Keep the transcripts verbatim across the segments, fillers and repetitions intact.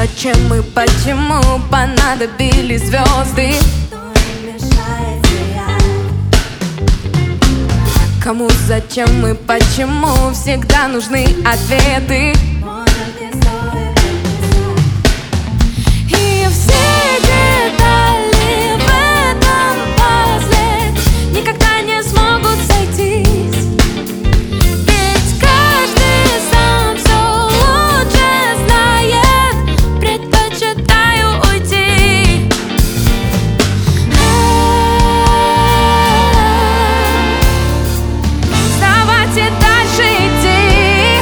зачем и почему понадобились звезды? Кому, зачем и почему всегда нужны ответы? И все детали в этом пазле никогда не смогут сойтись, ведь каждый сам все лучше знает. Предпочитаю уйти. Вставать и дальше идти.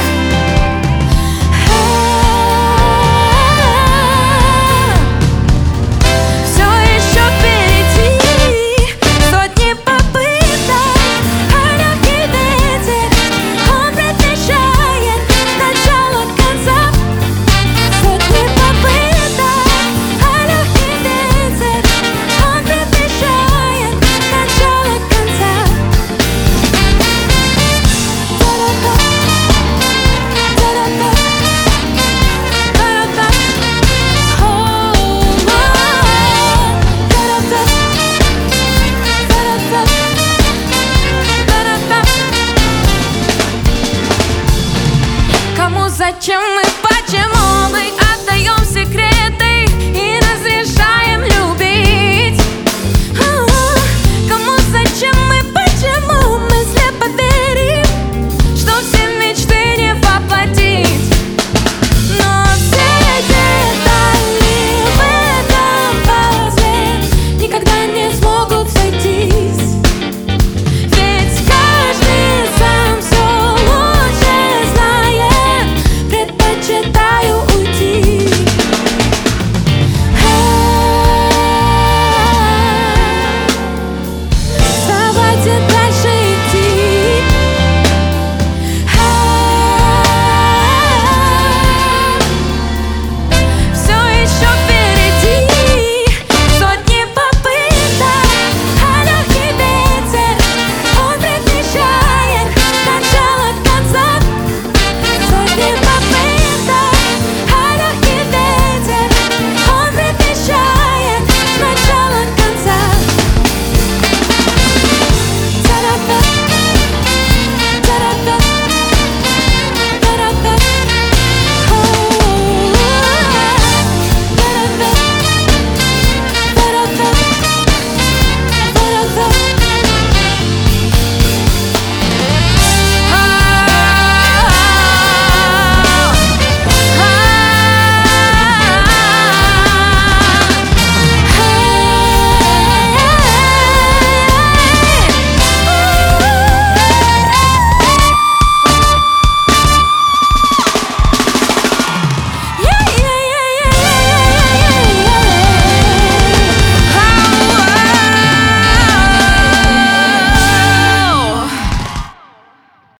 Все еще впереди сотни попыток, а легкий ветер, он предвещает начало конца. Сотни попыток, а легкий ветер, он предвещает начало конца. Кому, зачем